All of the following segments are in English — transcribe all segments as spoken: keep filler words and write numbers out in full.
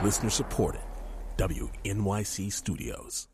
Listener supported. W N Y C Studios.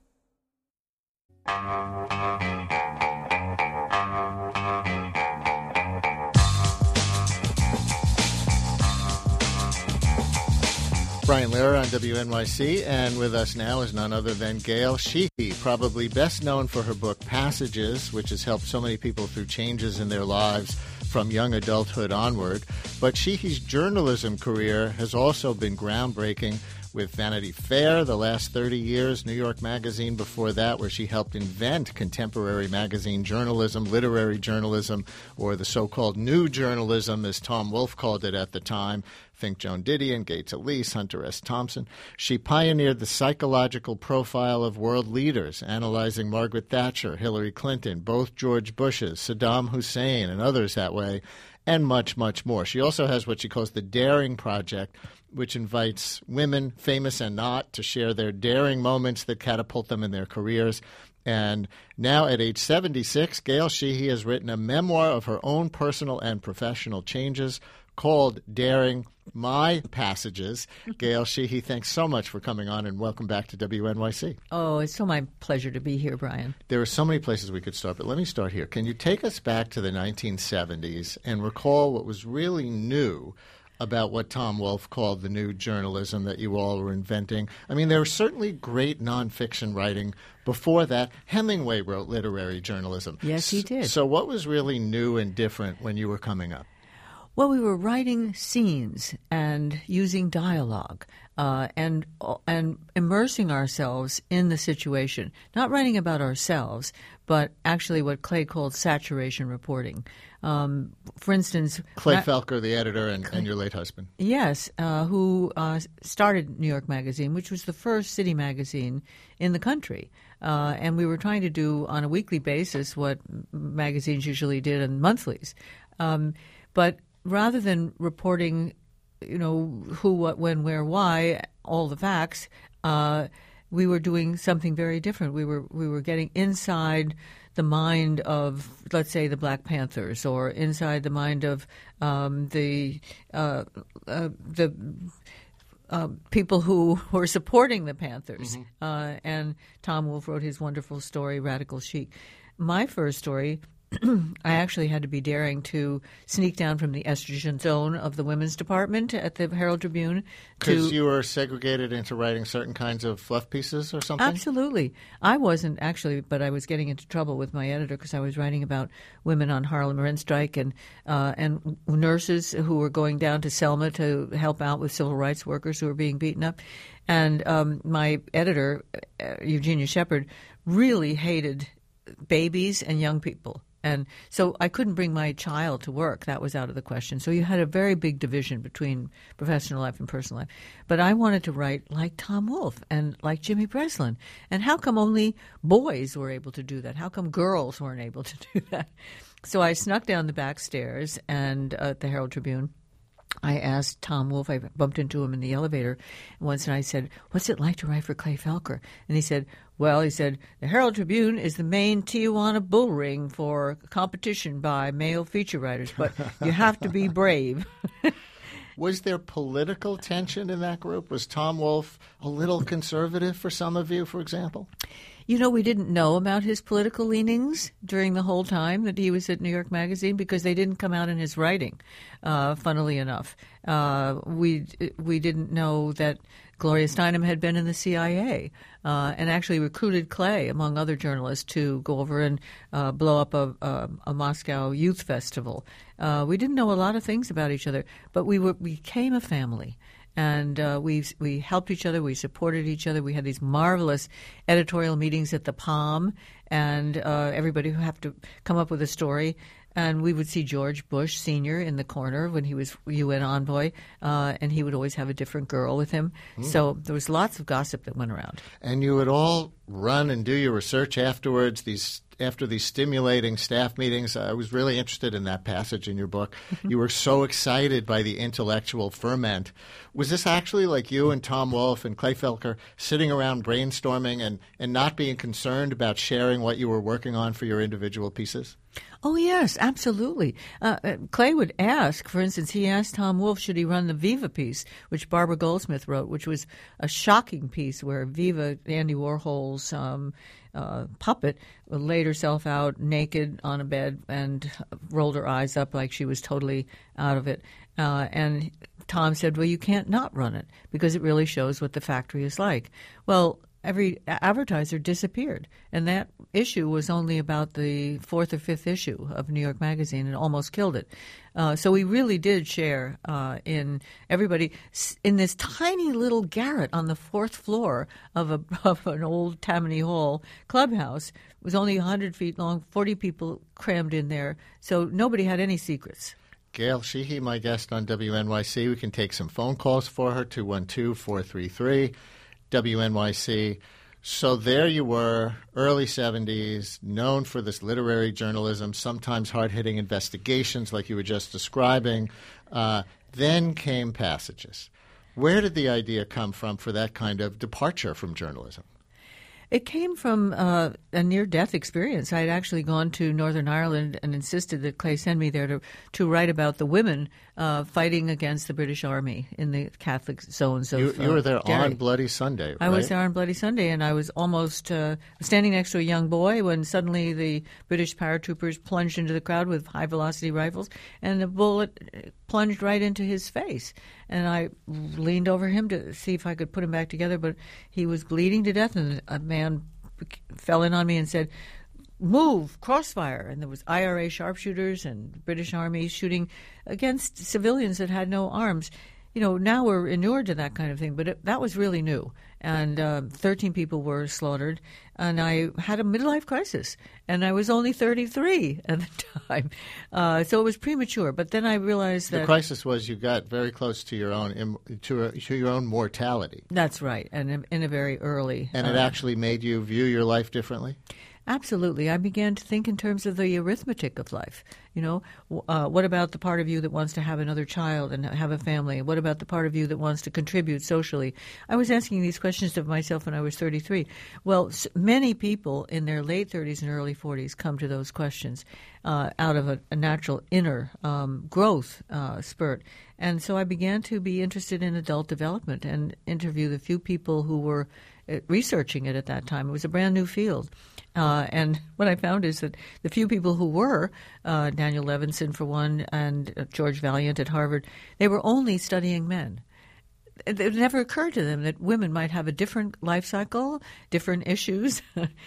Brian Lehrer on W N Y C, and with us now is none other than Gail Sheehy, probably best known for her book Passages, which has helped so many people through changes in their lives from young adulthood onward. But Sheehy's journalism career has also been groundbreaking, with Vanity Fair the last thirty years, New York Magazine before that, where she helped invent contemporary magazine journalism, literary journalism, or the so-called new journalism, as Tom Wolfe called it at the time. Think Joan Didion, Gates Elise, Hunter S. Thompson. She pioneered the psychological profile of world leaders, analyzing Margaret Thatcher, Hillary Clinton, both George Bushes, Saddam Hussein, and others that way, and much, much more. She also has what she calls the Daring Project, which invites women, famous and not, to share their daring moments that catapult them in their careers. And now at age seventy-six, Gail Sheehy has written a memoir of her own personal and professional changes called Daring: My Passages. Gail Sheehy, thanks so much for coming on, and welcome back to W N Y C. Oh, it's so my pleasure to be here, Brian. There are so many places we could start, but let me start here. Can you take us back to the nineteen seventies and recall what was really new about what Tom Wolfe called the new journalism that you all were inventing? I mean, there was certainly great nonfiction writing before that. Hemingway wrote literary journalism. Yes, he did. So what was really new and different when you were coming up? Well, we were writing scenes and using dialogue uh, and and immersing ourselves in the situation, not writing about ourselves, but actually what Clay called saturation reporting. Um, for instance, Clay Ma- Felker, the editor, and, Clay, and your late husband. Yes, uh, who uh, started New York Magazine, which was the first city magazine in the country. Uh, and we were trying to do on a weekly basis what magazines usually did in monthlies. Um, but rather than reporting, you know, who, what, when, where, why, all the facts, uh, we were doing something very different. We were we were getting inside the mind of, let's say, the Black Panthers, or inside the mind of um, the uh, uh, the uh, people who were supporting the Panthers. Mm-hmm. Uh, and Tom Wolfe wrote his wonderful story, Radical Chic. My first story, I actually had to be daring to sneak down from the estrogen zone of the women's department at the Herald Tribune. Because you were segregated into writing certain kinds of fluff pieces or something? Absolutely. I wasn't actually, but I was getting into trouble with my editor because I was writing about women on Harlem Rent strike and uh, and nurses who were going down to Selma to help out with civil rights workers who were being beaten up. And um, my editor, uh, Eugenia Shepard, really hated babies and young people. And so I couldn't bring my child to work. That was out of the question. So you had a very big division between professional life and personal life. But I wanted to write like Tom Wolfe and like Jimmy Breslin. And how come only boys were able to do that? How come girls weren't able to do that? So I snuck down the back stairs and uh, at the Herald Tribune. I asked Tom Wolfe, I bumped into him in the elevator once, and I said, what's it like to write for Clay Felker? And he said, well, he said, the Herald Tribune is the main Tijuana bull ring for competition by male feature writers, but you have to be brave. Was there political tension in that group? Was Tom Wolfe a little conservative for some of you, for example? You know, we didn't know about his political leanings during the whole time that he was at New York Magazine because they didn't come out in his writing, uh, funnily enough. Uh, we we didn't know that Gloria Steinem had been in the C I A uh, and actually recruited Clay, among other journalists, to go over and uh, blow up a, a, a Moscow youth festival. Uh, we didn't know a lot of things about each other, but we were we became a family. And uh, we we helped each other. We supported each other. We had these marvelous editorial meetings at the Palm, and uh, everybody would have to come up with a story. And we would see George Bush Senior in the corner when he was U N envoy, uh, and he would always have a different girl with him. Mm. So there was lots of gossip that went around. And you would all run and do your research afterwards, these after these stimulating staff meetings, I was really interested in that passage in your book. You were so excited by the intellectual ferment. Was this actually like you and Tom Wolfe and Clay Felker sitting around brainstorming and, and not being concerned about sharing what you were working on for your individual pieces? Oh, yes, absolutely. Uh, Clay would ask, for instance, he asked Tom Wolfe, should he run the Viva piece, which Barbara Goldsmith wrote, which was a shocking piece where Viva, Andy Warhol's um, uh, puppet, laid herself out naked on a bed and rolled her eyes up like she was totally out of it. Uh, and Tom said, well, you can't not run it because it really shows what the factory is like. Well, every advertiser disappeared, and that issue was only about the fourth or fifth issue of New York Magazine and almost killed it. Uh, so we really did share uh, in everybody in this tiny little garret on the fourth floor of a of an old Tammany Hall clubhouse. It was only one hundred feet long, forty people crammed in there, so nobody had any secrets. Gail Sheehy, my guest on W N Y C. We can take some phone calls for her, two one two, four three three, W N Y C. So there you were, early seventies, known for this literary journalism, sometimes hard-hitting investigations like you were just describing. Uh, then came Passages. Where did the idea come from for that kind of departure from journalism? It came from uh, a near-death experience. I had actually gone to Northern Ireland and insisted that Clay send me there to, to write about the women uh, fighting against the British Army in the Catholic zones of You, you were there uh, Derry. on Bloody Sunday, right? I was there on Bloody Sunday, and I was almost uh, standing next to a young boy when suddenly the British paratroopers plunged into the crowd with high-velocity rifles, and the bullet plunged right into his face. And I leaned over him to see if I could put him back together, but he was bleeding to death, and a man fell in on me and said, move, crossfire. And there was I R A sharpshooters and British Army shooting against civilians that had no arms. You know, now we're inured to that kind of thing, but it, that was really new. And uh, thirteen people were slaughtered, and I had a midlife crisis, and I was only thirty-three at the time. Uh, so it was premature, but then I realized that... The crisis was you got very close to your own to, a, to your own mortality. That's right, and in, in a very early... And it uh, actually made you view your life differently? Absolutely. I began to think in terms of the arithmetic of life. You know, uh, what about the part of you that wants to have another child and have a family? What about the part of you that wants to contribute socially? I was asking these questions of myself when I was thirty-three. Well, many people in their late thirties and early forties come to those questions uh, out of a, a natural inner um, growth uh, spurt. And so I began to be interested in adult development and interview the few people who were uh, researching it at that time. It was a brand new field. Uh, and what I found is that the few people who were, uh, Daniel Levinson for one, and uh, George Valiant at Harvard, they were only studying men. It, it never occurred to them that women might have a different life cycle, different issues,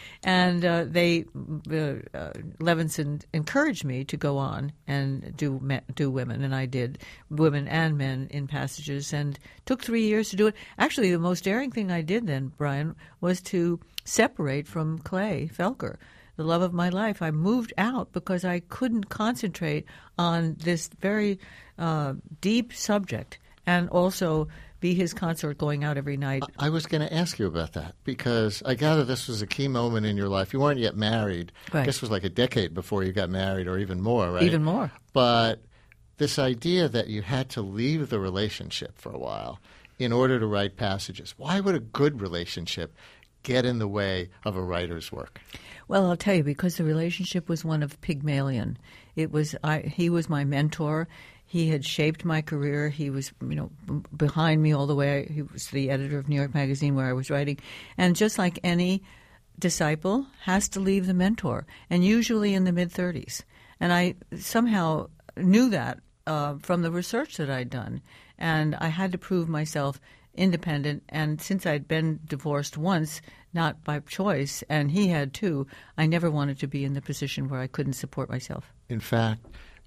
and uh, they uh, uh, Levinson encouraged me to go on and do me, do women, and I did women and men in Passages, and took three years to do it. Actually, the most daring thing I did then, Brian, was to separate from Clay Felker, the love of my life. I moved out because I couldn't concentrate on this very uh, deep subject and also be his consort going out every night. I was going to ask you about that because I gather this was a key moment in your life. You weren't yet married. Right. This was like a decade before you got married or even more, right? Even more. But this idea that you had to leave the relationship for a while in order to write Passages. Why would a good relationship get in the way of a writer's work? Well, I'll tell you, because the relationship was one of Pygmalion. It was I, he was my mentor. He had shaped my career. He was, you know, b- behind me all the way. He was the editor of New York Magazine where I was writing. And just like any disciple has to leave the mentor, and usually in the mid-thirties. And I somehow knew that uh, from the research that I'd done. And I had to prove myself independent. And since I'd been divorced once, not by choice, and he had too, I never wanted to be in the position where I couldn't support myself. In fact,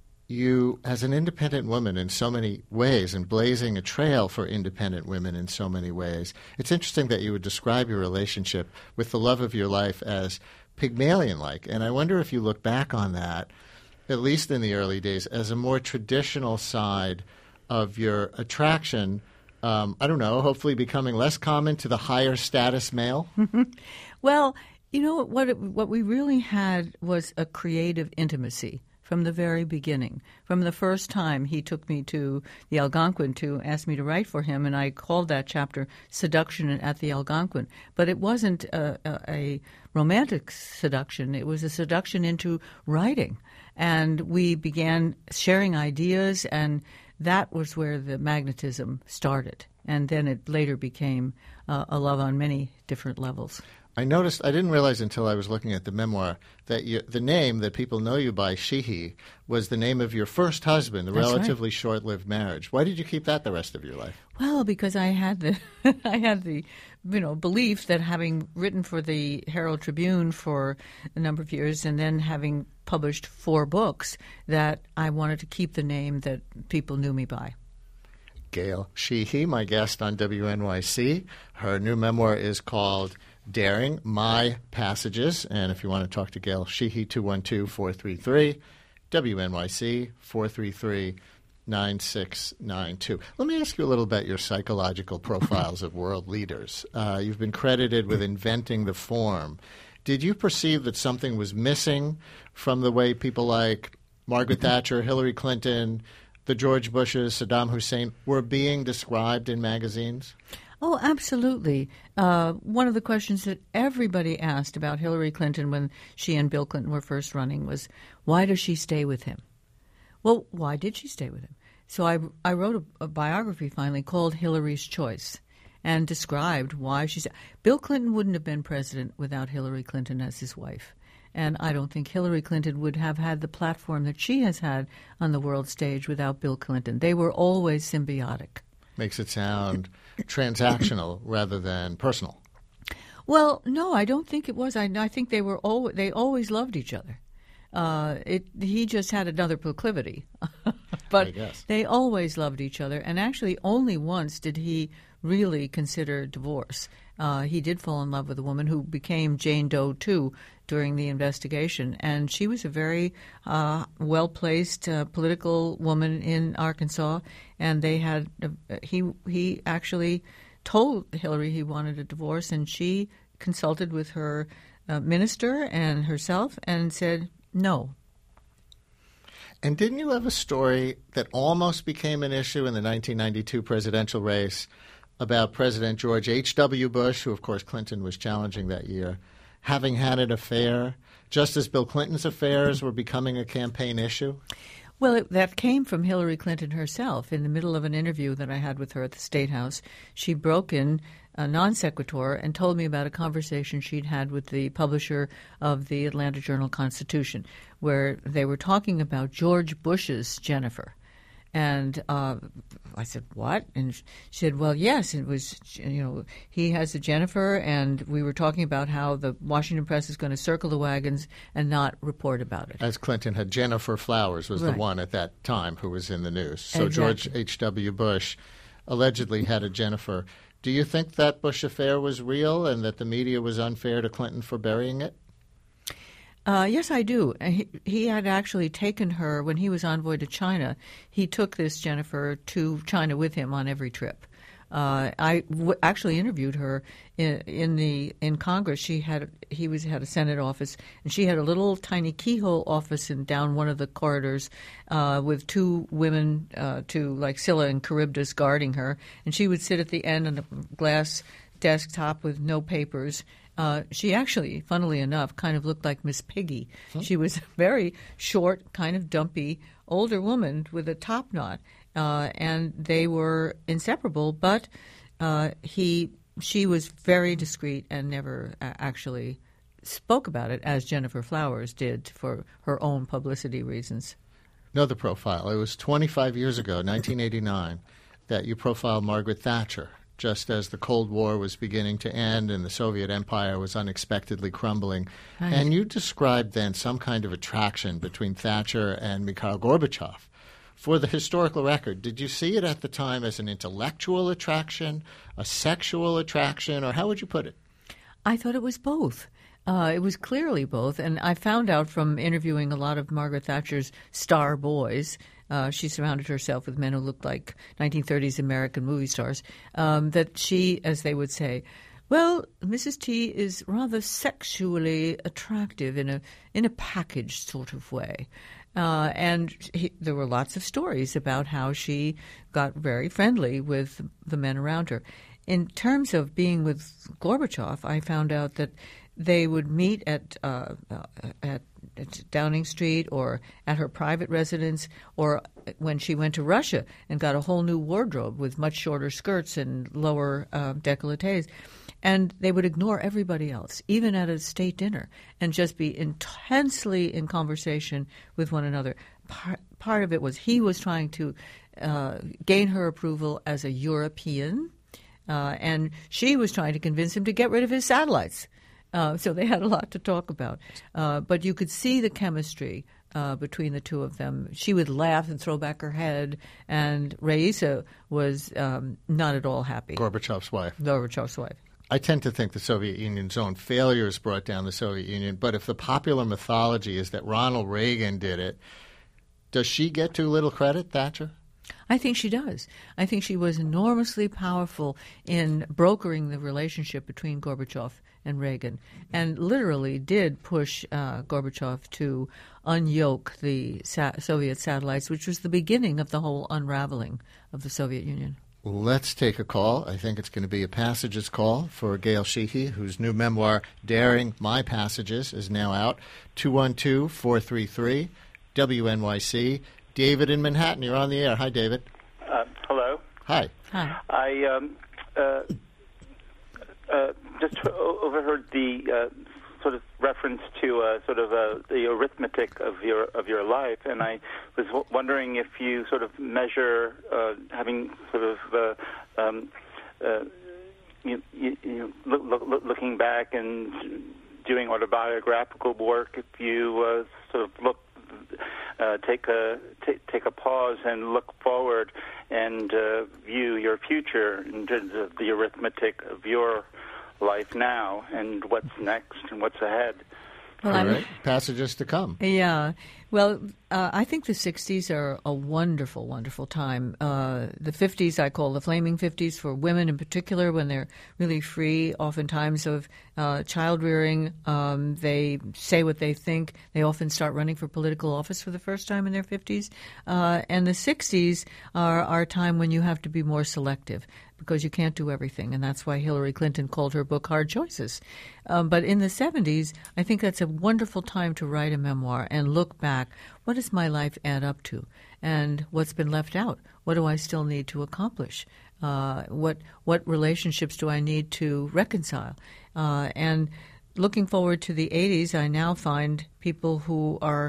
you, as an independent woman in so many ways and blazing a trail for independent women in so many ways, it's interesting that you would describe your relationship with the love of your life as Pygmalion-like. And I wonder if you look back on that, at least in the early days, as a more traditional side of your attraction, um, I don't know, hopefully becoming less common to the higher status male? Well, You know, what it, what we really had was a creative intimacy from the very beginning. From the first time he took me to the Algonquin to ask me to write for him, and I called that chapter Seduction at the Algonquin. But it wasn't a, a, a romantic seduction. It was a seduction into writing. And we began sharing ideas, and that was where the magnetism started. And then it later became uh, a love on many different levels. I noticed, I didn't realize until I was looking at the memoir, that you, the name that people know you by, Sheehy, was the name of your first husband, the That's relatively right. short-lived marriage. Why did you keep that the rest of your life? Well, because I had the I had the you know belief that having written for the Herald Tribune for a number of years and then having published four books, that I wanted to keep the name that people knew me by. Gail Sheehy, my guest on W N Y C. Her new memoir is called Daring, My Passages. And if you want to talk to Gail Sheehy, two one two, four three three, W N Y C, four three three, nine six nine two. Let me ask you a little about your psychological profiles of world leaders. Uh, you've been credited with inventing the form. Did you perceive that something was missing from the way people like Margaret Thatcher, Hillary Clinton, the George Bushes, Saddam Hussein were being described in magazines? Oh, absolutely. Uh, one of the questions that everybody asked about Hillary Clinton when she and Bill Clinton were first running was, why does she stay with him? Well, why did she stay with him? So I, I wrote a, a biography finally called Hillary's Choice and described why she stayed. Bill Clinton wouldn't have been president without Hillary Clinton as his wife. And I don't think Hillary Clinton would have had the platform that she has had on the world stage without Bill Clinton. They were always symbiotic. Makes it sound transactional rather than personal. Well, no, I don't think it was. I, I think they were al- they always loved each other. Uh, it he just had another proclivity, but they always loved each other. And actually, only once did he really consider divorce. Uh, he did fall in love with a woman who became Jane Doe too during the investigation, and she was a very uh, well-placed uh, political woman in Arkansas. And they had uh, he he actually told Hillary he wanted a divorce, and she consulted with her uh, minister and herself and said no. And didn't you have a story that almost became an issue in the nineteen ninety-two presidential race about President George H W. Bush, who, of course, Clinton was challenging that year, having had an affair, just as Bill Clinton's affairs were becoming a campaign issue? Well, it, that came from Hillary Clinton herself. In the middle of an interview that I had with her at the State House, she broke in uh, non sequitur and told me about a conversation she'd had with the publisher of the Atlanta Journal-Constitution, where they were talking about George Bush's Jennifer. And uh, I said, what? And she said, well, yes, it was, you know, he has a Jennifer, and we were talking about how the Washington Press is going to circle the wagons and not report about it. As Clinton had Jennifer Flowers was Right. the one at that time who was in the news. So Exactly. George H W. Bush allegedly had a Jennifer. Do you think that Bush affair was real and that the media was unfair to Clinton for burying it? Uh, yes, I do. He, he had actually taken her, when he was envoy to China, he took this Jennifer to China with him on every trip. Uh, I w- actually interviewed her in, in the in Congress. She had he was had a Senate office, and she had a little tiny keyhole office in down one of the corridors uh, with two women, uh, two like Scylla and Charybdis, guarding her, and she would sit at the end on a glass desktop with no papers. Uh, she actually, funnily enough, kind of looked like Miss Piggy. Huh? She was a very short, kind of dumpy, older woman with a top knot, uh, and they were inseparable. But uh, he, she was very discreet and never uh, actually spoke about it, as Jennifer Flowers did for her own publicity reasons. Another profile. It was twenty-five years ago, nineteen eighty-nine, that you profiled Margaret Thatcher, just as the Cold War was beginning to end and the Soviet Empire was unexpectedly crumbling. Right. And you described then some kind of attraction between Thatcher and Mikhail Gorbachev. For the historical record, did you see it at the time as an intellectual attraction, a sexual attraction, or how would you put it? I thought it was both. Uh, it was clearly both. And I found out from interviewing a lot of Margaret Thatcher's star boys, Uh, she surrounded herself with men who looked like nineteen thirties American movie stars, um, that she, as they would say, Well, Missus T is rather sexually attractive in a in a packaged sort of way. Uh, and he, there were lots of stories about how she got very friendly with the men around her. In terms of being with Gorbachev, I found out that they would meet at, uh, uh, at at Downing Street or at her private residence, or when she went to Russia and got a whole new wardrobe with much shorter skirts and lower uh, décolletés. And they would ignore everybody else, even at a state dinner, and just be intensely in conversation with one another. Part, part of it was he was trying to uh, gain her approval as a European, uh, and she was trying to convince him to get rid of his satellites. Uh, so they had a lot to talk about. Uh, but you could see the chemistry uh, between the two of them. She would laugh and throw back her head, and Raisa was um, not at all happy. Gorbachev's wife. Gorbachev's wife. I tend to think the Soviet Union's own failures brought down the Soviet Union, but if the popular mythology is that Ronald Reagan did it, does she get too little credit, Thatcher? I think she does. I think she was enormously powerful in brokering the relationship between Gorbachev and Reagan, and literally did push uh, Gorbachev to unyoke the sa- Soviet satellites, which was the beginning of the whole unraveling of the Soviet Union. Let's take a call. I think it's going to be a Passages call for Gail Sheehy, whose new memoir, Daring My Passages, is now out. two one two, four three three, W N Y C. David in Manhattan, you're on the air. Hi, David. Uh, hello. Hi. Hi. I um, uh, uh, just overheard the uh, sort of reference to uh, sort of uh, the arithmetic of your of your life, and I was w- wondering if you sort of measure uh, having sort of uh, um, uh, you, you, you know, look, look, looking back and doing autobiographical work, if you uh, sort of look. Uh, take a t- take a pause and look forward and uh, view your future in terms of the arithmetic of your life now and what's next and what's ahead. Well, All I'm, right. Passages to come. Yeah. Well, uh, I think the sixties are a wonderful, wonderful time. Uh, the fifties I call the flaming fifties for women in particular, when they're really free, oftentimes of uh, child-rearing. Um, they say what they think. They often start running for political office for the first time in their fifties. Uh, and the sixties are our time when you have to be more selective, because you can't do everything, and that's why Hillary Clinton called her book Hard Choices. Um, but in the seventies, I think that's a wonderful time to write a memoir and look back. What does my life add up to? And what's been left out? What do I still need to accomplish? Uh, what what relationships do I need to reconcile? Uh, and looking forward to the eighties, I now find people who are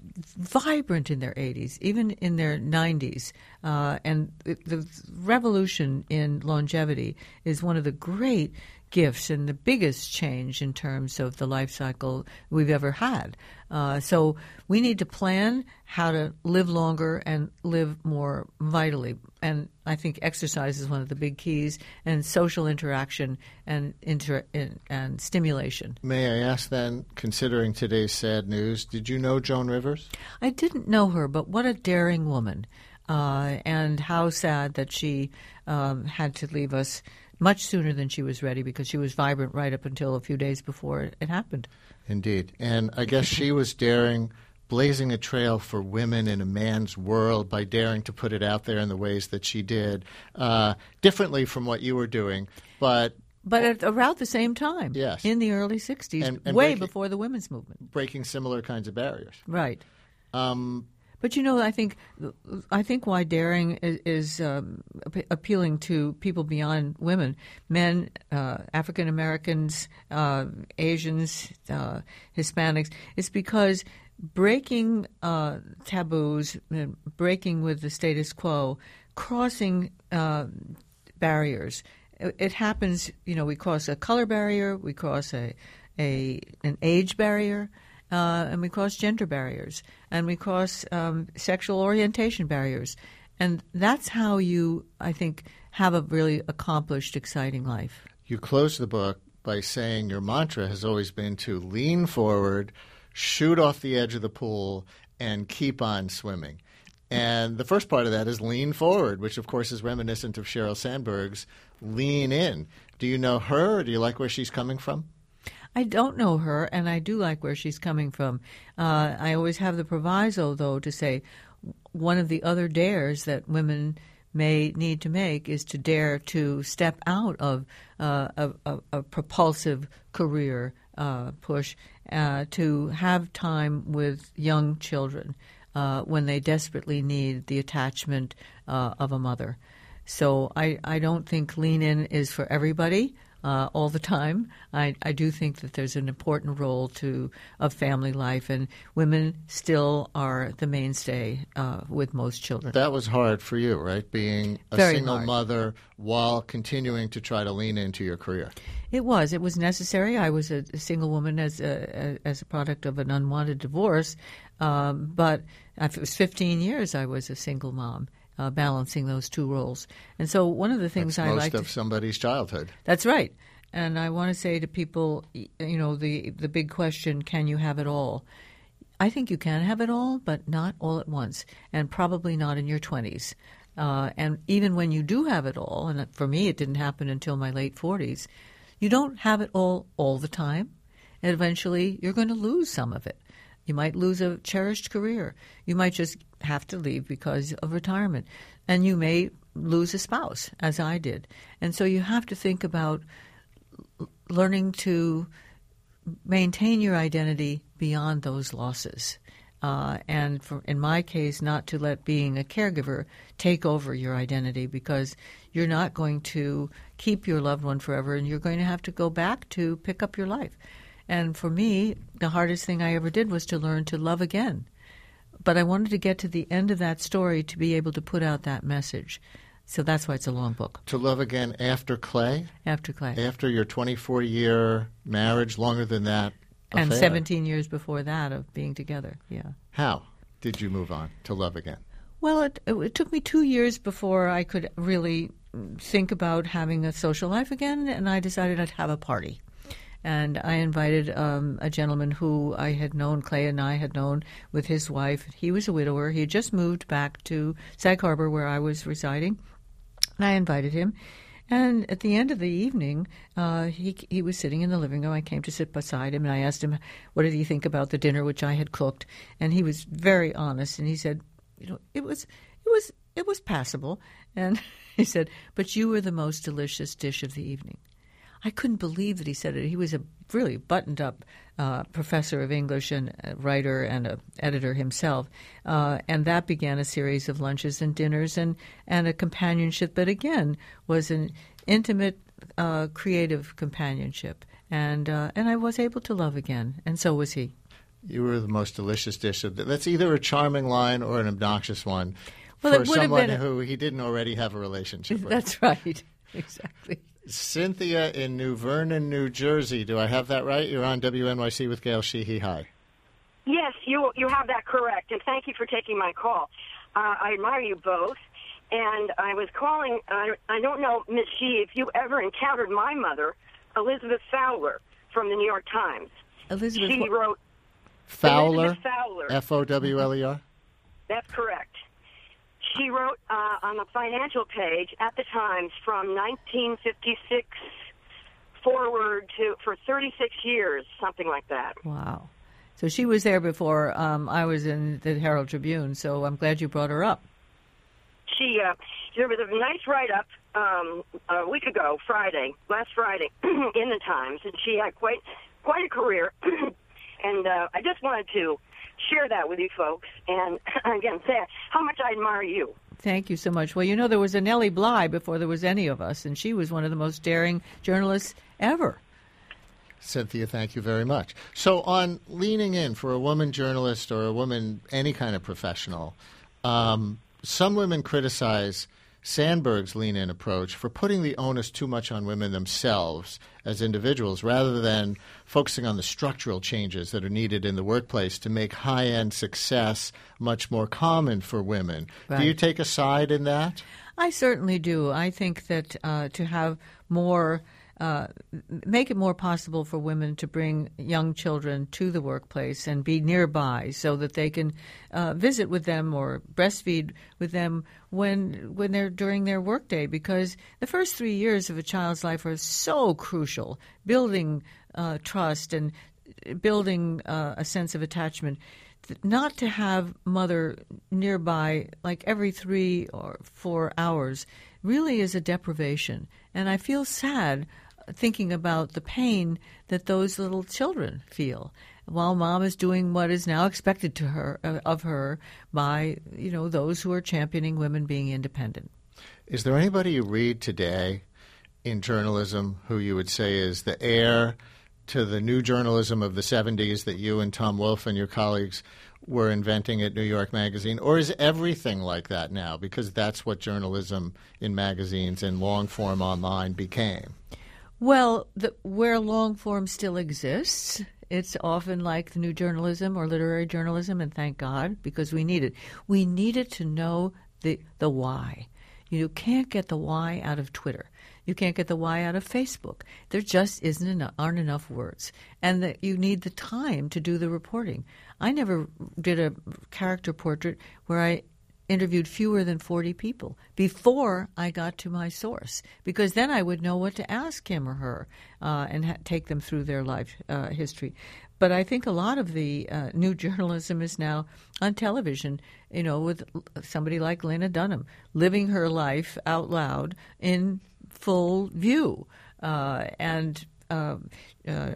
vibrant in their eighties, even in their nineties. Uh, and the, the revolution in longevity is one of the great gifts and the biggest change in terms of the life cycle we've ever had. Uh, so we need to plan how to live longer and live more vitally. And I think exercise is one of the big keys, and social interaction and inter- in, and stimulation. May I ask then, considering today's sad news, did you know Joan Rivers? I didn't know her, but what a daring woman. Uh, and how sad that she um, had to leave us much sooner than she was ready, because she was vibrant right up until a few days before it, it happened. Indeed. And I guess she was daring, blazing a trail for women in a man's world by daring to put it out there in the ways that she did, uh, differently from what you were doing, but... But at around the same time, yes, in the early sixties, and, and way breaking, before the women's movement. Breaking similar kinds of barriers. Right. Um But, you know, I think I think why daring is, is um, appealing to people beyond women, men, uh, African Americans, uh, Asians, uh, Hispanics, is because breaking uh, taboos, breaking with the status quo, crossing uh, barriers. It, it happens, you know, we cross a color barrier, we cross a, a an age barrier. Uh, and we cross gender barriers, and we cross um, sexual orientation barriers. And that's how you, I think, have a really accomplished, exciting life. You close the book by saying your mantra has always been to lean forward, shoot off the edge of the pool, and keep on swimming. And the first part of that is lean forward, which, of course, is reminiscent of Sheryl Sandberg's lean in. Do you know her, or do you like where she's coming from? I don't know her, and I do like where she's coming from. Uh, I always have the proviso, though, to say one of the other dares that women may need to make is to dare to step out of uh, a, a, a propulsive career uh, push, uh, to have time with young children uh, when they desperately need the attachment uh, of a mother. So I, I don't think lean in is for everybody uh, all the time. I, I do think that there's an important role to of family life, and women still are the mainstay uh, with most children. That was hard for you, right? Being a Very single hard. mother while continuing to try to lean into your career. It was. It was necessary. I was a, a single woman as a, a, as a product of an unwanted divorce, um, but it was fifteen years I was a single mom. Uh, balancing those two roles. And so one of the things That's I most like of to, somebody's childhood. That's right. And I want to say to people, you know, the, the big question, can you have it all? I think you can have it all, but not all at once, and probably not in your twenties. Uh, and even when you do have it all, and for me it didn't happen until my late forties, you don't have it all all the time. And eventually you're going to lose some of it. You might lose a cherished career. You might just have to leave because of retirement. And you may lose a spouse, as I did. And so you have to think about learning to maintain your identity beyond those losses. Uh, and for, in my case, not to let being a caregiver take over your identity, because you're not going to keep your loved one forever, and you're going to have to go back to pick up your life. And for me, the hardest thing I ever did was to learn to love again. But I wanted to get to the end of that story to be able to put out that message. So that's why it's a long book. To love again after Clay? After Clay. After your twenty-four year marriage, longer than that affair. And seventeen years before that of being together, yeah. How did you move on to love again? Well, it, it took me two years before I could really think about having a social life again, and I decided I'd have a party. And I invited um, a gentleman who I had known, Clay and I had known, with his wife. He was a widower. He had just moved back to Sag Harbor, where I was residing. And I invited him. And at the end of the evening, uh, he he was sitting in the living room. I came to sit beside him, and I asked him, what did he think about the dinner which I had cooked? And he was very honest, and he said, you know, it was it was it was passable. And he said, but you were the most delicious dish of the evening. I couldn't believe that he said it. He was a really buttoned-up uh, professor of English and a writer and an editor himself. Uh, and that began a series of lunches and dinners and, and a companionship that, again, was an intimate, uh, creative companionship. And uh, and I was able to love again, and so was he. You were the most delicious dish. Of the, that's either a charming line or an obnoxious one well, for it would someone have been a, who he didn't already have a relationship with. That's right. Exactly. Cynthia in New Vernon, New Jersey. Do I have that right? You're on W N Y C with Gail Sheehy. Hi. Yes, you you have that correct, and thank you for taking my call. Uh, I admire you both, and I was calling, uh, I don't know, Miss Sheehy, if you ever encountered my mother, Elizabeth Fowler, from the New York Times. Elizabeth She what? wrote... Fowler? Elizabeth Fowler. F O W L E R? That's correct. She wrote uh, on the financial page at the Times from nineteen fifty-six forward to for thirty-six years, something like that. Wow. So she was there before um, I was in the Herald Tribune, so I'm glad you brought her up. She uh, there was a nice write-up um, a week ago, Friday, last Friday, in the Times, and she had quite quite a career. And uh, I just wanted to share that with you folks, and again, say how much I admire you. Thank you so much. Well, you know, there was a Nellie Bly before there was any of us, and she was one of the most daring journalists ever. Cynthia, thank you very much. So on leaning in for a woman journalist or a woman, any kind of professional, um, some women criticize Sandberg's lean-in approach for putting the onus too much on women themselves as individuals rather than focusing on the structural changes that are needed in the workplace to make high-end success much more common for women. Right. Do you take a side in that? I certainly do. I think that uh, to have more uh, make it more possible for women to bring young children to the workplace and be nearby so that they can uh, visit with them or breastfeed with them when when they're during their workday, because the first three years of a child's life are so crucial, building uh, trust and building uh, a sense of attachment. Not to have mother nearby like every three or four hours really is a deprivation. And I feel sad thinking about the pain that those little children feel while mom is doing what is now expected to her uh, of her by, you know, those who are championing women being independent. Is there anybody you read today in journalism who you would say is the heir to the new journalism of the seventies that you and Tom Wolfe and your colleagues were inventing at New York Magazine? Or is everything like that now because that's what journalism in magazines and long-form online became? Well, the, where long-form still exists, it's often like the new journalism or literary journalism, and thank God, because we need it. We needed to know the the why. You can't get the why out of Twitter. You can't get the why out of Facebook. There just isn't enough, aren't enough words. And that you need the time to do the reporting. I never did a character portrait where I interviewed fewer than forty people before I got to my source, because then I would know what to ask him or her uh, and ha- take them through their life uh, history. But I think a lot of the uh, new journalism is now on television, you know, with somebody like Lena Dunham living her life out loud in full view. Uh, and uh, uh,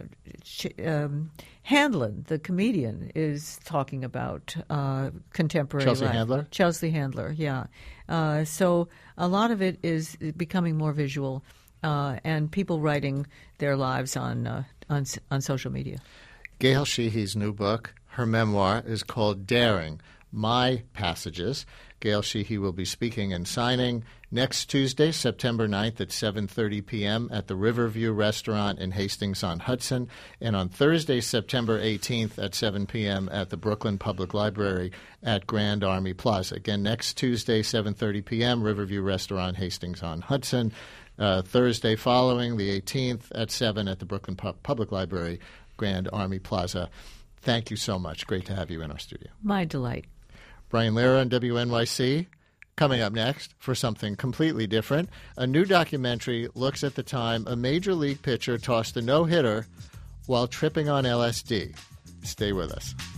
um, Handlin, the comedian, is talking about uh, contemporary Chelsea life. Handler? Chelsea Handler, yeah. Uh, so a lot of it is becoming more visual uh, and people writing their lives on, uh, on on social media. Gail Sheehy's new book, her memoir, is called Daring, My Passages. Gail Sheehy will be speaking and signing next Tuesday, September ninth at seven thirty p.m. at the Riverview Restaurant in Hastings-on-Hudson, and on Thursday, September eighteenth at seven p.m. at the Brooklyn Public Library at Grand Army Plaza. Again, next Tuesday, seven thirty p.m., Riverview Restaurant, Hastings-on-Hudson. Uh, Thursday following, the eighteenth, at seven at the Brooklyn Pu- Public Library, Grand Army Plaza. Thank you so much. Great to have you in our studio. My delight. Brian Lehrer on W N Y C. Coming up next for something completely different, a new documentary looks at the time a major league pitcher tossed a no-hitter while tripping on L S D. Stay with us.